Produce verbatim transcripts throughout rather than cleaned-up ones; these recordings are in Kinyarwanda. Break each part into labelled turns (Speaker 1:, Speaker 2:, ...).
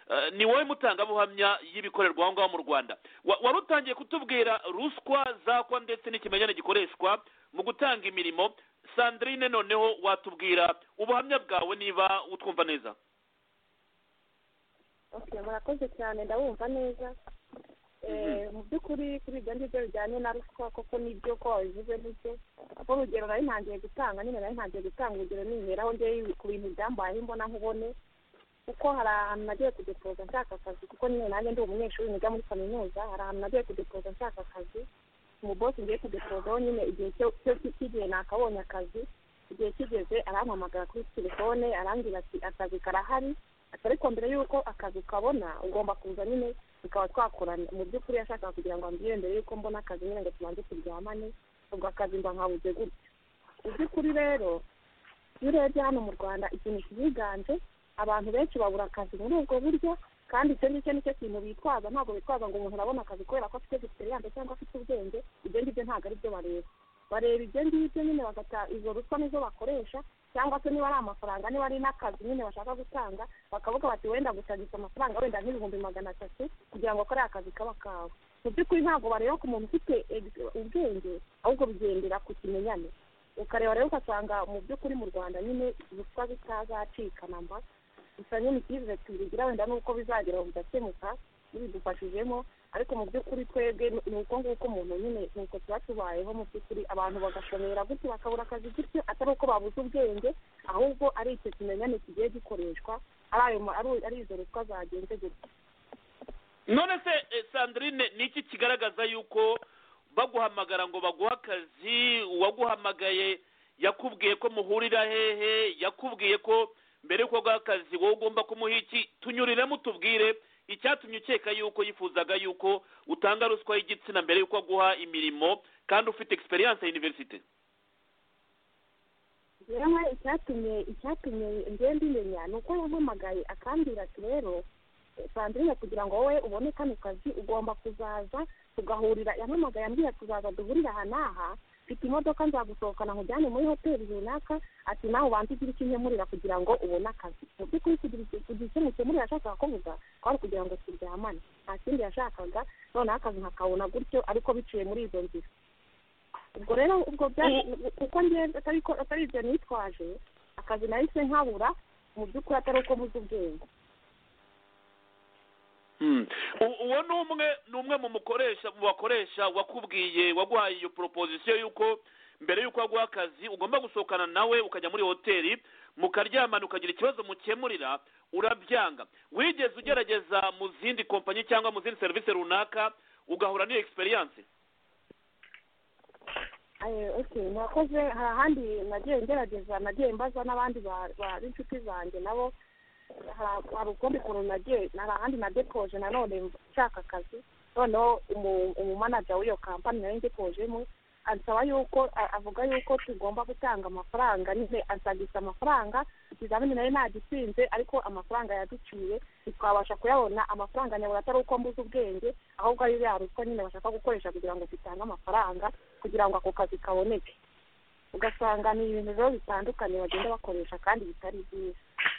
Speaker 1: ni wowe mutangabuhamya y'ibikorerwa aho ngaho mu Rwanda. Wari utangiye kutubwira ruswa zakwa ndetse n'ikimenyane gikoreshwa mu gutanga imirimo. Sandrine, noneho watubwira ubuhamya bwawe niba utwumva neza.
Speaker 2: Okay, murakoze cyane, ndabumva neza. Eh, mu by'ukuri kuri ibyo ngibyo bijyanye na ruswa koko nibyo ko wabivuze n'ibyo. Aho urugero nari ntangiye gutanga, nyine nari ntangiye gutanga urugero niheraho njye ku bintu byambaye imbona nkubone. Kuko hari ahantu nagiye kudepoza nshaka akazi, kuko nyine nanjye ndi umunyeshuri niga muri kaminuza. Hari ahantu nagiye kudepoza nshaka akazi, umubosi ngiye kudepozaho nyine igihe cyo kigiye nakabonye akazi. Igihe kigeze arampamagara kuri telefone arambwira ati akazi karahari, ariko mbere y'uko akazi kabona ugomba kuza nyine tukaba twakorana. Mu by'ukuri yashakaga kugira ngo ambwire mbere y'uko mbona akazi nyine ngo tubanze turyamane, ubwo akazi mba nkabuze gutyo. Mu by'ukuri rero iyo urebye hano mu Rwanda ikintu kibiganje, abantu benshi babura akazi muri ubwo buryo, kandi icyo ngicyo nicyo kintu bitwaza. Ntabwo bitwaza ngo umuntu arabona akazi kubera ko afite experience cyangwa afite ubwenge. Ibyo ngibyo ntabwo ari byo bareba. Bareba ibyo ngibyo nyine bagata izo ruswa nizo bakoresha, cyangwa se niba ari amafaranga, niba ari n'akazi nyine bashaka gutanga, bakavuga bati wenda gutagisa amafaranga wenda nk'ibihumbi magana atatu kugira ngo kariya akazi kaba kawe. Mu by'ukuri ntabwo bareba ku muntu ufite ubwenge, ahubwo bigendera ku kimenyane. Ukareba rero ugasanga mu by'ukuri mu Rwanda nyine ruswa zitazacika namba. Gusa nyine icyizere tubigira wenda nuko bizagera bigakemuka bidufashijemo, ariko mu by'ukuri twebwe ni uko nguko umuntu nyine nuko tuba tubayeho. Mu by'ukuri abantu bagashomera gutyo bakabura akazi gutyo, atari uko babuze ubwenge, ahubwo ari icyo kimenyane kigiye gikoreshwa, ari ayo ari izo ruswa zagenze gutyo.
Speaker 1: None se Sandrine, ni iki kigaragaza yuko baguhamagara ngo baguha akazi? Uwaguhamagaye yakubwiye ko muhurira hehe? Yakubwiye ko mbere y'uko guha akazi wowe ugomba kumuha iki? Tunyuriremo tubwire icyatumye ukeka yuko yifuzaga yuko utanga ruswa y'igitsina mbere y'uko guha imirimo kandi ufite experience ya university.
Speaker 2: Yewe icyatumye icyatumye ngende imenya nuko yampamagaye akambwira ati rero Sandrine, kugira ngo wowe ubone kano kazi ugomba kuzaza tugahurira. Yampamagaye ambwira tuzaza duhurira aha n'aha, mfite imodoka nzagusohokana nkujyane muri hoteli runaka, ati nawe ubanza ugire icyo unkemurira kugira ngo ubone akazi. Mu by'ukuri kugira icyo mukemurira yashakaga kuvuga kwari kugira ngo turyamane, nta kindi yashakaga. Noneho akazi nkakabona gutyo ariko biciye muri izo nzira. Ubwo rero ubwo kuko njye atari ibyo nitwaje, akazi nahise nkabura. Mu by'ukuri atari uko muzi ubwenge.
Speaker 1: Uwo ni umwe ni umwe mu mukoresha mu bakoresha wakubwiye, waguhaye iyo proposition yuko mbere yuko aguha akazi ugomba gusohokana nawe ukajya muri hoteli mukaryamana ukagira ikibazo mukemurira, urabyanga. Wigeze ugerageza mu zindi kompanyi cyangwa mu zindi service runaka ugahura n'iyo experience?
Speaker 2: Aye, okay, nakoze ahandi nagiye ngerageza, nagiye mbaza n'abandi b'inshuti zanjye nabo hari ukundi kuntu nagiye n'ahandi nadepoje nanone nshaka akazi. Noneho umumanager w'iyo kampani nayo ndepojemo ansaba yuko avuga yuko tugomba gutanga amafaranga, nyine ansagisa amafaranga. Ikizamini nayo nagitsinze ariko amafaranga yaduciye twabasha kuyabona. Amafaranga nyabura atari uko mbuze ubwenge, ahubwo ari ya ruswa nyine bashaka gukoresha kugira ngo dutange amafaranga kugira ngo ako kazi kaboneke. Ugasanga ni ibintu rero bitandukanye bagenda bakoresha kandi bitari byiza.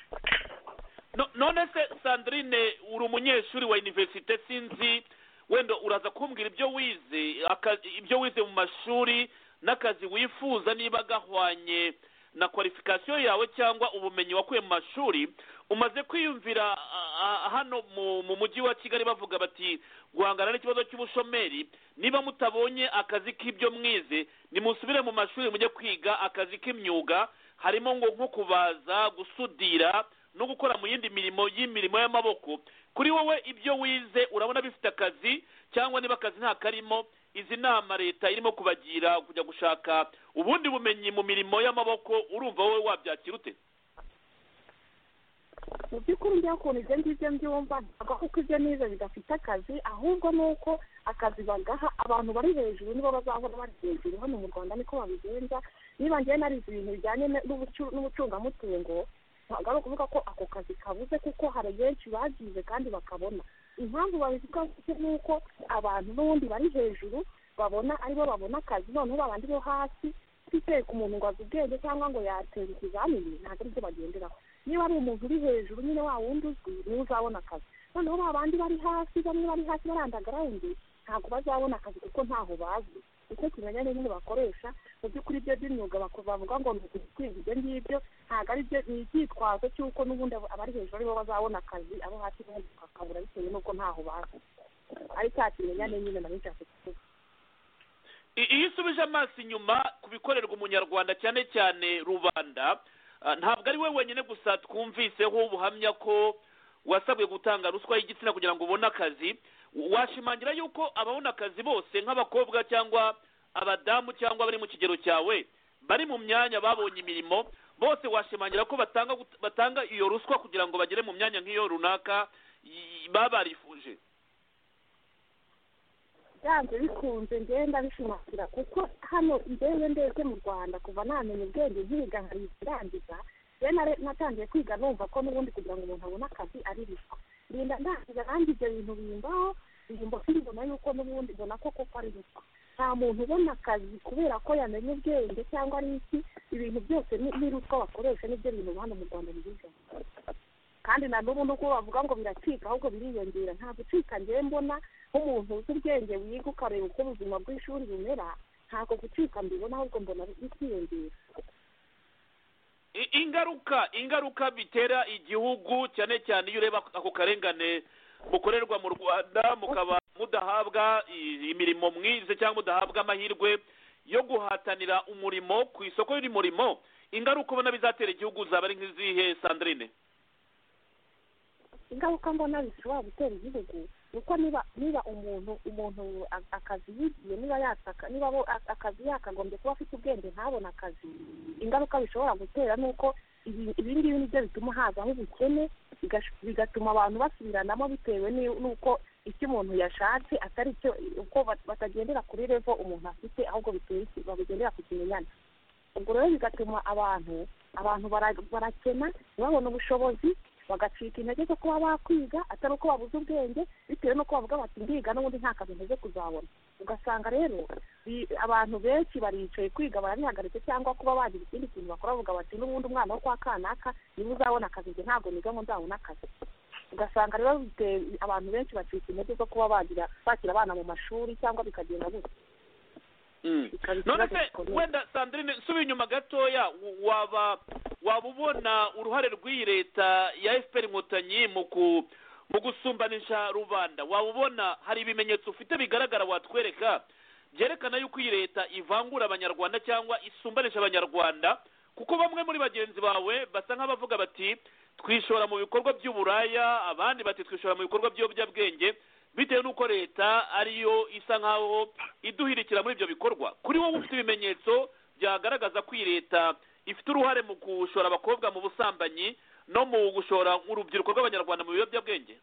Speaker 1: None se Sandrine, uri umunyeshuri wa universite, sinzi wenda uraza kumbwira ibyo wize ibyo wize mu mashuri n'akazi wifuza niba gahwanye na qualification yawe cyangwa ubumenyi wakuye mu mashuri. Umaze kwiyumvira hano mu mujyi wa Kigali bavuga bati guhangana n'ikibazo cy'ubushomeri, niba mutabonye akazi k'ibyo mwize nimusubire mu mashuri mujye kwiga akazi k'imyuga, harimo ngo nko kubaza, gusudira no gukora mu yindi mirimo y'imirimo y'amaboko. Kuri wowe ibyo wize urabona bifite akazi, cyangwa niba akazi nta karimo izi nama leta irimo kubagira kujya gushaka ubundi bumenyi mu mirimo y'amaboko, urumva wowe wabyakira ute?
Speaker 2: Mu by'ukuri njya ukuntu ibyo ngibyo mbyumva kuko ibyo nize bidafite akazi, ahubwo ni uko akazi bagaha abantu bari hejuru nibo bazahora bari hejuru. Hano mu Rwanda niko babigenza. Niba ngiye narize ibintu bijyanye n'ubucungamutungo, ntabwo ari ukuvuga ko ako kazi kabuze, kuko hari benshi bagize kandi bakabona. Impamvu babivuga ni uko abantu n'ubundi bari hejuru babona aribo babona akazi, noneho babandi bo hasi twiteye ku muntu ngo azi ubwenge cyangwa ngo yatera ikizamini, ntabwo ari byo bagenderaho. Niba ari umuntu uri hejuru nyine wa wundi uzwi niwe uzabona akazi. noneho ba bandi bari hasi bamwe bari hasi barandagara undi ntabwo bazabona akazi kuko ntaho bazi icyo kimenya n'ibindi bakoresha mu by'ukuri ibyo by'imyuga bavuga ngo ni ukwiga ibyo ngibyo ntabwo ari byo ni icyitwazo cy'uko n'ubundi abari hejuru aribo bazabona akazi abo hasi bakabura bitewe n'uko ntaho bazi ari cya kimenyane nyine nari nshatse kuvuga.
Speaker 1: Iyo usubije amaso inyuma ku bikorerwa umunyarwanda cyane cyane rubanda ntabwo ari we wenyine gusa twumviseho ubuhamya ko wasabwe gutanga ruswa y'igitsina kugira ngo ubone akazi, washimangira yuko ababona akazi bose nk'abakobwa cyangwa abadamu cyangwa bari mu kigero cyawe bari mu myanya babonye imirimo bose washimangira ko batanga batanga iyo ruswa kugira ngo bagere mu myanya nk'iyo runaka baba barifuje?
Speaker 2: byanze bikunze ngenda bishimangira kuko hano njyewe ndetse mu Rwanda kuva namenya ubwenge nkiga nkarirangiza rero natangiye kwiga numva ko n'ubundi kugira ngo umuntu abone akazi ari ruswa ndinda ndangiza kandi ibyo bintu bimbaho bimbo mbona yuko n'ubundi mbona ko koko ari ruswa. Nta muntu ubona akazi kubera ko yamenye ubwenge cyangwa ari iki, ibintu byose ni ruswa bakoresha n'ibyo bintu hano mu Rwanda bigize. kandi na n'ubu nuko bavuga ngo biracika ahubwo biriyongera. Nta gucika njyewe mbona nk'umuntu uzi ubwenge wiga ukareba uko ubuzima bw'ishuri bumera, ntabwo gucika mbibona ahubwo mbona bikiyongera.
Speaker 1: ingaruka ingaruka bitera igihugu cyane cyane iyo ureba ako karengane mukorerwa mu Rwanda mukaba mudahabwa imirimo mwize cyangwa mudahabwa amahirwe yo guhatanira umurimo ku isoko y'umurimo, ingaruka ubona bizatera igihugu zaba ari nk'izihe Sandrine?
Speaker 2: Ingaruka mbona bishobora gutera igihugu nuko niba niba umuntu umuntu akazi yigiye niba yataka niba akazi yakagombye kuba afite ubwenge ntabona akazi, ingaruka bishobora gutera nuko ibi ngibi nibyo bituma hazaho ubukene, bigatuma abantu basubiranamo bitewe n'uko icyo umuntu yashatse atari cyo, uko batagendera kuri level umuntu afite ahubwo bitewe bagendera ku kimenyane. Ubwo rero bigatuma abantu abantu barakena ntibabone ubushobozi, bagacika intege zo kuba bakwiga atari uko babuze ubwenge bitewe n'uko bavuga bati ndiga n'ubundi nta kazi nteze kuzabona. Ugasanga rero abantu benshi baricaye kwiga barabihagaritse cyangwa kuba bagira ikindi kintu bakora, bavuga bati n'ubundi umwana wo kwa kanaka niba uzabona akazi njye ntabwo niga ngo nzabona akazi. Ugasanga rero abantu benshi bacika intege zo kuba bagira bakira abana mu mashuri cyangwa bikagenda gutya.
Speaker 1: None se wenda Sandrine subi inyuma gatoya, waba waba ubona uruhare rw'iyi leta ya F P R Inkotanyi mu mu gusumbanisha rubanda, waba ubona hari ibimenyetso ufite bigaragara watwereka byerekana yuko iyi leta ivangura abanyarwanda cyangwa isumbanisha abanyarwanda? Kuko bamwe muri bagenzi bawe basa nk'abavuga bati twishora mu bikorwa by'uburaya, abandi bati twishora mu bikorwa by'obyabwenge, bitewe n'uko leta ariyo isa nkaho iduhirikira muri ibyo bikorwa. Kuri wowe ufite ibimenyetso byagaragaza ko iyi leta ifite uruhare mu gushora abakobwa mu busambanyi no mu gushora urubyiruko rw'abanyarwanda mu biyobyabwenge?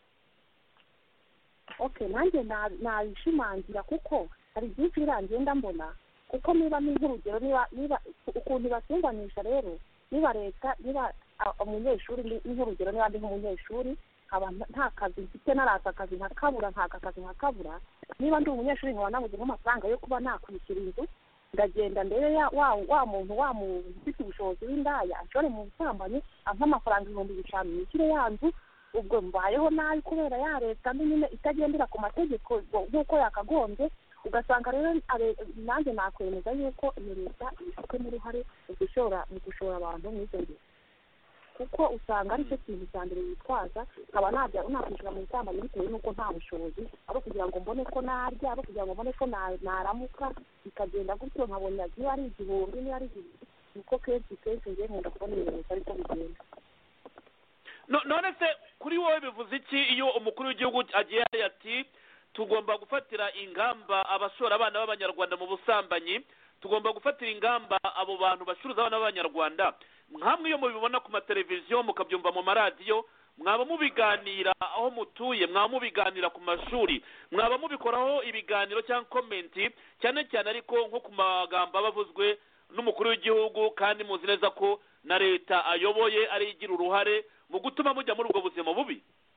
Speaker 2: Okay, nanjye nabishimangira kuko hari byinshi birangenda mbona, kuko niba nk'urugero niba niba ukuntu basumbanisha rero, niba leta niba umunyeshuri nk'urugero niba ndi nk'umunyeshuri nta kazi mfite narata akazi nkakabura nta kazi nkakabura, niba ndi umunyeshuri nkaba nabuze nk'amafaranga yo kuba nakwishyura inzu, ndagenda mbere ya wa wa muntu wa muntu ufite ubushobozi w'indaya ashore mu busambanyi ampa amafaranga ibihumbi bitanu yishyure ya nzu. Ubwo mbayeho nabi kubera ya leta nyine itagendera ku mategeko nk'uko yakagombye. Ugasanga rero nanjye nakwemeza yuko iyo leta ifitemo uruhare mu gushora mu gushora abantu mu izo ngeso, kuko usanga ari cyo kintu cya mbere yitwaza, nkaba najya nakwishyura mu busambanyi bitewe n'uko nta bushobozi, ari kugira ngo mbone ko narya, ari kugira ngo mbone ko naramuka, bikagenda gutyo nkabona niba ari igihumbi niba ari igihumbi, niko kenshi kenshi ngiye nkunda kubona ibintu ariko bigenda.
Speaker 1: None se kuri wowe bivuze iki iyo umukuru w'igihugu agiye ati tugomba gufatira ingamba abashora abana b'abanyarwanda mu busambanyi, tugomba gufatira ingamba abo bantu bacuruza abana b'abanyarwanda? Nkamwe iyo mubibona ku mateleviziyo mukabyumva mu maradiyo, mwaba mubiganira aho mutuye, mwaba mubiganira ku mashuri, mwaba mubikoraho ibiganiro cyangwa komenti, cyane cyane ariko nko ku magambo abavuzwe n'umukuru w'igihugu kandi muzi neza ko na leta ayoboye ari igira uruhare mu gutuma mujya muri ubwo buzima bubi?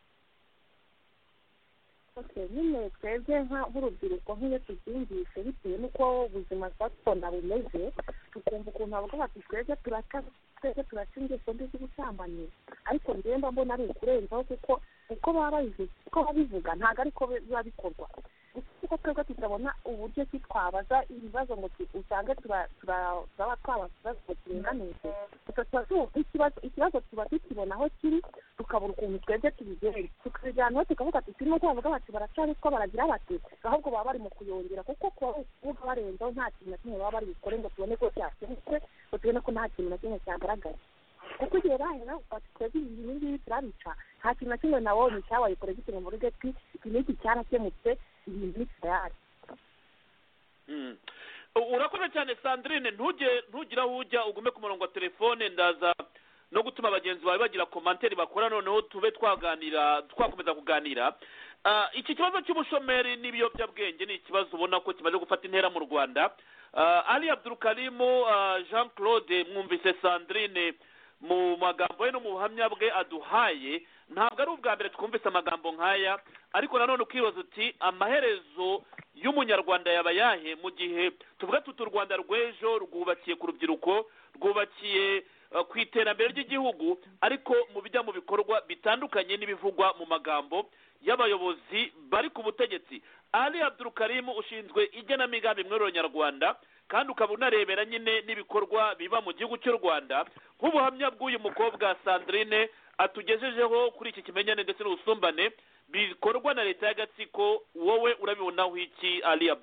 Speaker 2: Okay, nyine twebwe nk'urubyiruko nk'iyo tubyumvise bitewe n'uko ubuzima bwatubona bumeze, tukumva ukuntu bavuga bati twebwe turaka twebwe turaca ingeso mbi z'ubusambanyi, ariko ngenda mbona ari ukurenzaho kuko uko baba babivuga uko babivuga ntabwo ariko biba bikorwa kuko twebwe tutabona uburyo ki twabaza ibibazo ngo usange turaba twabaza ngo turinganize ikibazo tuba tukibona aho kiri tukabura ukuntu twebwe tubigere tukabijyana tukavuga ati turimo kubavuga bati baracari ko baragira bati ahubwo baba bari mu kuyongera kuko kuba barenzaho nta kintu na kimwe baba bari bukore ngo tubone ko cyakemutse ngo tubone ko nta kintu na kimwe cyagaragaye kuko igihe bahera bati twebwe ibi ngibi turabica nta kintu na kimwe nabonye cyabaye kore gituma muri gati iki n'iki cyarakemutse ibintu ni tayari.
Speaker 1: Urakoze cyane Sandrine, ntujye ntugira aho ujya ugume ku murongo wa telefone, ndaza no gutuma abagenzi bawe bagira komanteri bakora noneho tube twaganira twakomeza kuganira. Iki kibazo cy'ubushomeri n'ibiyobyabwenge ni ikibazo ubona ko kimaze gufata intera mu Rwanda. Ali Abdulkarim Jean Claude, mwumvise Sandrine mu magambo ye no mu buhamya bwe aduhaye, ntabwo ari ubwa mbere twumvise amagambo nk'aya, ariko nanone ukibaza uti amaherezo y'umunyarwanda yaba yahe mu gihe tuvuga tuti u Rwanda rw'ejo rwubakiye ku rubyiruko, rwubakiye ku iterambere ry'igihugu, ariko mu bijya mu bikorwa bitandukanye n'ibivugwa mu magambo y'abayobozi bari ku butegetsi. Ali Abdulkarim ushinzwe igenamigambi mw'Ihuriro Nyarwanda kandi ukaba unarebera nyine n'ibikorwa biba mu gihugu cy'u Rwanda, nk'ubuhamya bw'uyu mukobwa Sandrine atugejejeho kuri iki kimenyane ndetse n'ubusumbane bikorwa na leta y'agatsiko, wowe urabibonaho iki Ali Abdul